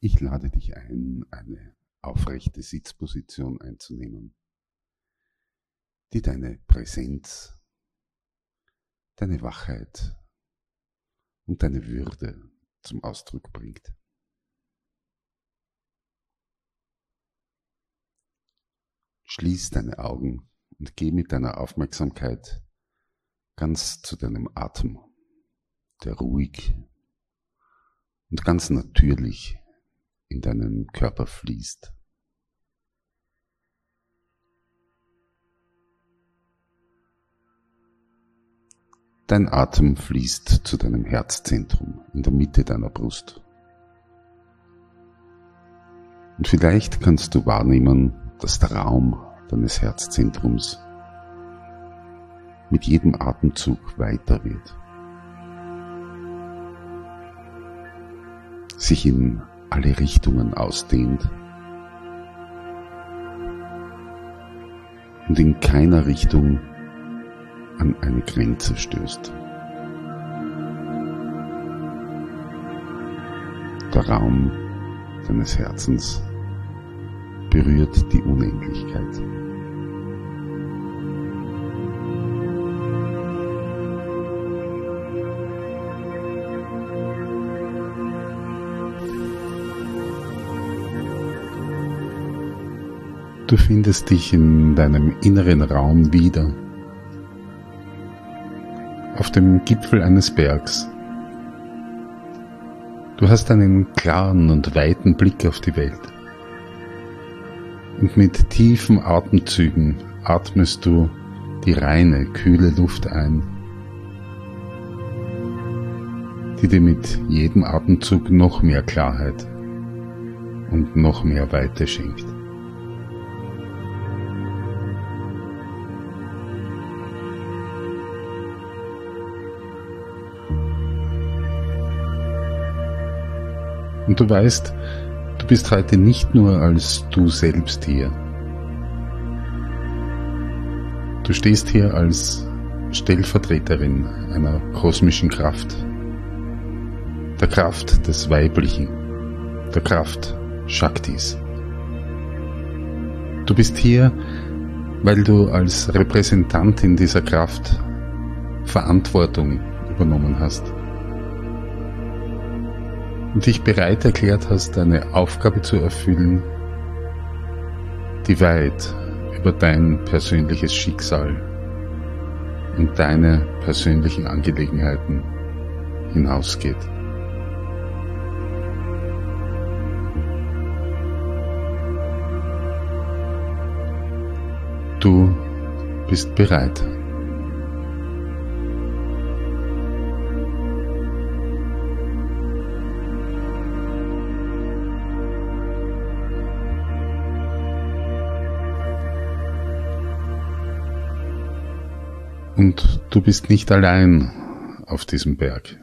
Ich lade dich ein, eine aufrechte Sitzposition einzunehmen, die deine Präsenz, deine Wachheit und deine Würde zum Ausdruck bringt. Schließ deine Augen und geh mit deiner Aufmerksamkeit ganz zu deinem Atem, der ruhig und ganz natürlich in deinen Körper fließt. Dein Atem fließt zu deinem Herzzentrum in der Mitte deiner Brust. Und vielleicht kannst du wahrnehmen, dass der Raum deines Herzzentrums mit jedem Atemzug weiter wird, sich in alle Richtungen ausdehnt und in keiner Richtung an eine Grenze stößt. Der Raum deines Herzens berührt die Unendlichkeit. Du findest dich in deinem inneren Raum wieder, auf dem Gipfel eines Bergs. Du hast einen klaren und weiten Blick auf die Welt. Und mit tiefen Atemzügen atmest du die reine, kühle Luft ein, die dir mit jedem Atemzug noch mehr Klarheit und noch mehr Weite schenkt. Und du weißt, du bist heute nicht nur als du selbst hier. Du stehst hier als Stellvertreterin einer kosmischen Kraft, der Kraft des Weiblichen, der Kraft Shaktis. Du bist hier, weil du als Repräsentantin dieser Kraft Verantwortung übernommen hast und dich bereit erklärt hast, eine Aufgabe zu erfüllen, die weit über dein persönliches Schicksal und deine persönlichen Angelegenheiten hinausgeht. Du bist bereit. Und du bist nicht allein auf diesem Berg.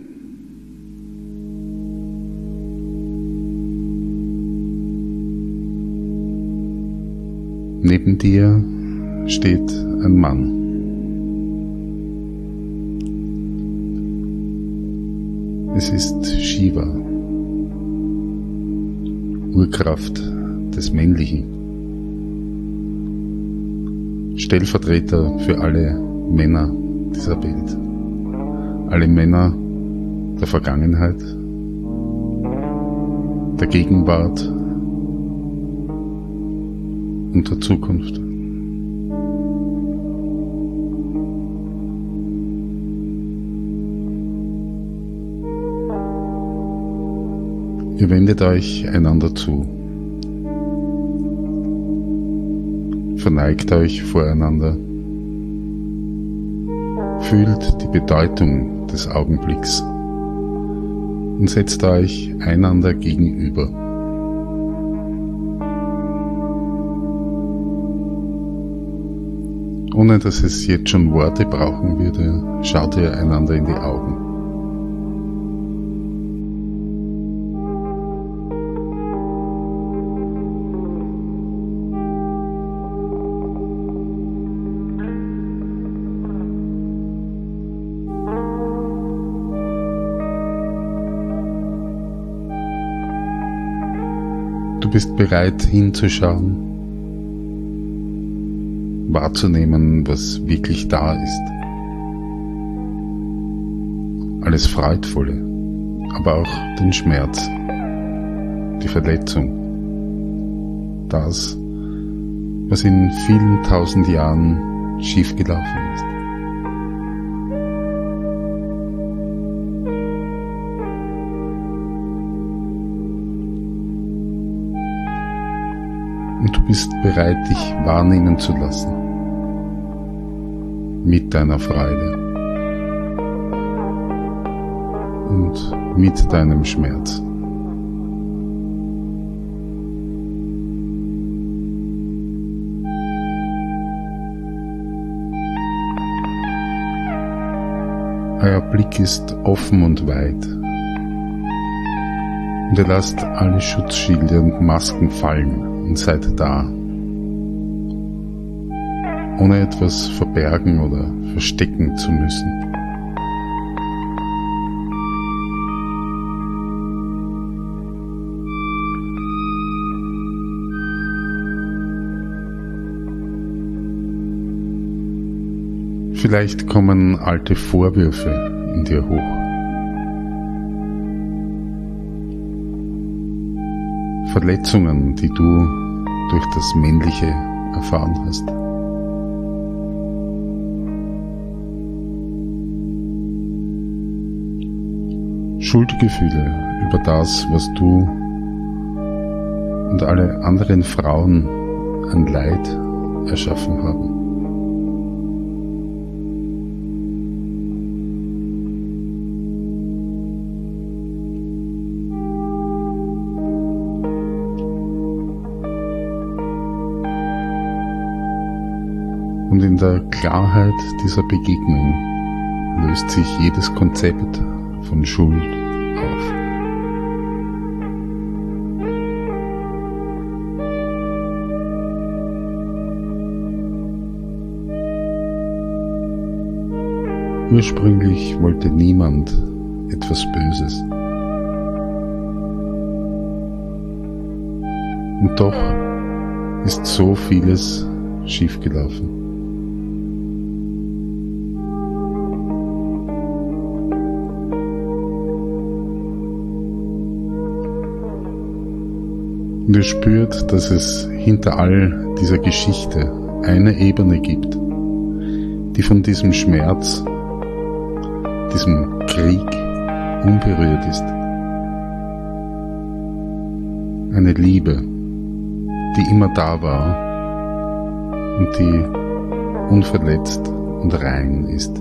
Neben dir steht ein Mann. Es ist Shiva, Urkraft des Männlichen, Stellvertreter für alle Männer dieser Welt, alle Männer der Vergangenheit, der Gegenwart und der Zukunft. Ihr wendet euch einander zu, verneigt euch voreinander, fühlt die Bedeutung des Augenblicks und setzt euch einander gegenüber. Ohne dass es jetzt schon Worte brauchen würde, schaut ihr einander in die Augen. bist bereit hinzuschauen, wahrzunehmen, was wirklich da ist. Alles Freudvolle, aber auch den Schmerz, die Verletzung, das, was in vielen tausend Jahren schiefgelaufen ist. Und du bist bereit, dich wahrnehmen zu lassen, mit deiner Freude und mit deinem Schmerz. Euer Blick ist offen und weit und ihr lasst alle Schutzschilde und Masken fallen und seid da, ohne etwas verbergen oder verstecken zu müssen. Vielleicht kommen alte Vorwürfe in dir hoch. Verletzungen, die du durch das Männliche erfahren hast. Schuldgefühle über das, was du und alle anderen Frauen an Leid erschaffen haben. Und in der Klarheit dieser Begegnung löst sich jedes Konzept von Schuld auf. Ursprünglich wollte niemand etwas Böses. Und doch ist so vieles schiefgelaufen. Und ihr spürt, dass es hinter all dieser Geschichte eine Ebene gibt, die von diesem Schmerz, diesem Krieg unberührt ist. Eine Liebe, die immer da war und die unverletzt und rein ist.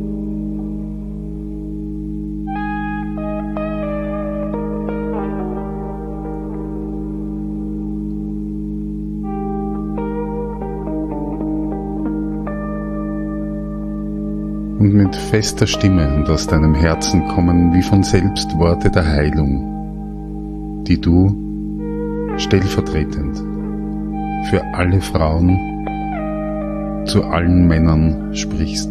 Und mit fester Stimme und aus deinem Herzen kommen wie von selbst Worte der Heilung, die du stellvertretend für alle Frauen zu allen Männern sprichst.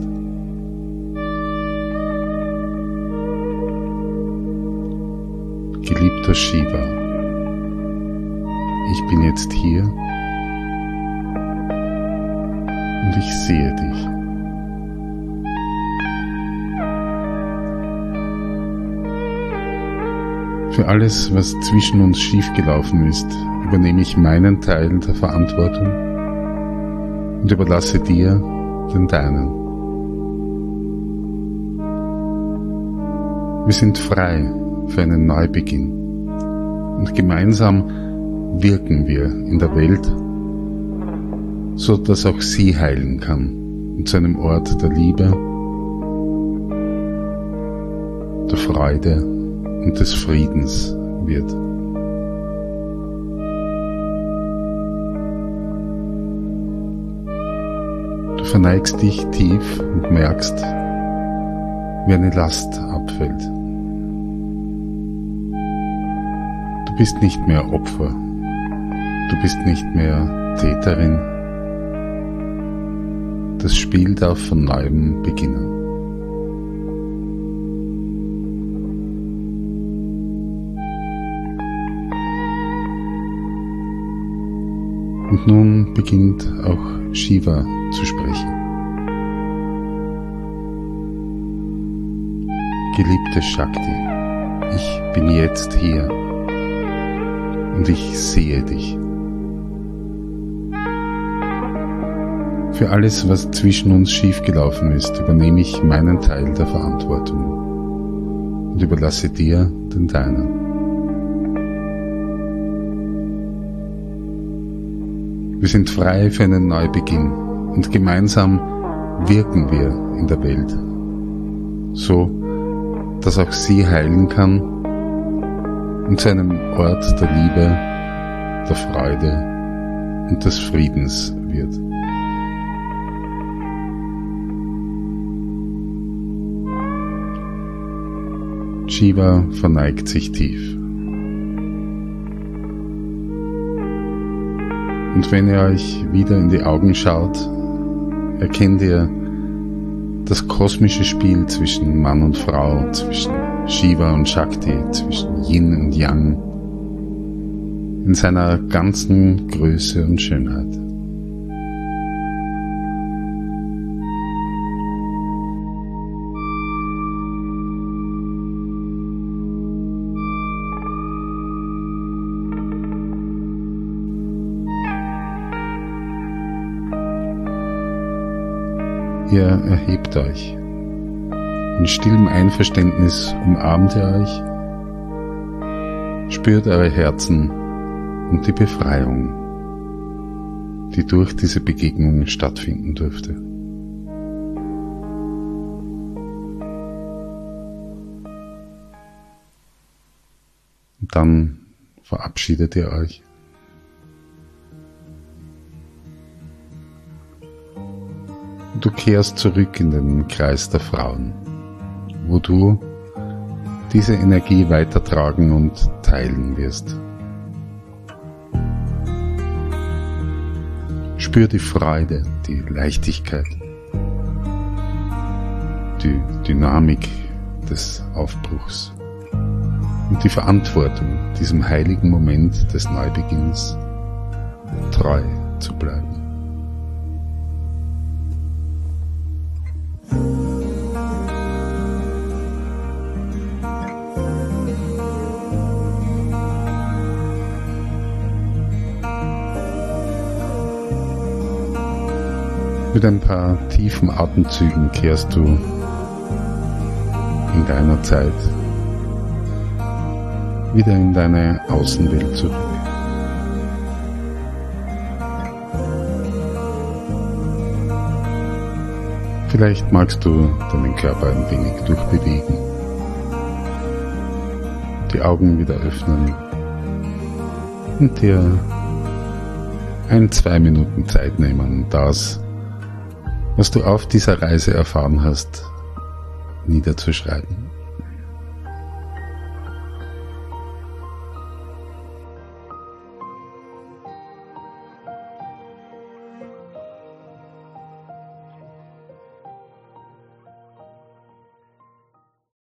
Geliebter Shiva, ich bin jetzt hier und ich sehe dich. Für alles, was zwischen uns schiefgelaufen ist, übernehme ich meinen Teil der Verantwortung und überlasse dir den deinen. Wir sind frei für einen Neubeginn und gemeinsam wirken wir in der Welt, so dass auch sie heilen kann und zu einem Ort der Liebe, der Freude und des Friedens wird. Du verneigst dich tief und merkst, wie eine Last abfällt. Du bist nicht mehr Opfer, du bist nicht mehr Täterin. Das Spiel darf von neuem beginnen. Und nun beginnt auch Shiva zu sprechen. Geliebte Shakti, ich bin jetzt hier und ich sehe dich. Für alles, was zwischen uns schiefgelaufen ist, übernehme ich meinen Teil der Verantwortung und überlasse dir den deinen. Wir sind frei für einen Neubeginn und gemeinsam wirken wir in der Welt, so dass auch sie heilen kann und zu einem Ort der Liebe, der Freude und des Friedens wird. Shiva verneigt sich tief. Und wenn ihr euch wieder in die Augen schaut, erkennt ihr das kosmische Spiel zwischen Mann und Frau, zwischen Shiva und Shakti, zwischen Yin und Yang, in seiner ganzen Größe und Schönheit. Ihr erhebt euch. In stillem Einverständnis umarmt ihr euch, spürt eure Herzen und die Befreiung, die durch diese Begegnung stattfinden durfte. Und dann verabschiedet ihr euch. Du kehrst zurück in den Kreis der Frauen, wo du diese Energie weitertragen und teilen wirst. Spür die Freude, die Leichtigkeit, die Dynamik des Aufbruchs und die Verantwortung, diesem heiligen Moment des Neubeginns treu zu bleiben. Mit ein paar tiefen Atemzügen kehrst du in deiner Zeit wieder in deine Außenwelt zurück. Vielleicht magst du deinen Körper ein wenig durchbewegen, die Augen wieder öffnen und dir 1-2 Minuten Zeit nehmen, das, was du auf dieser Reise erfahren hast, niederzuschreiben.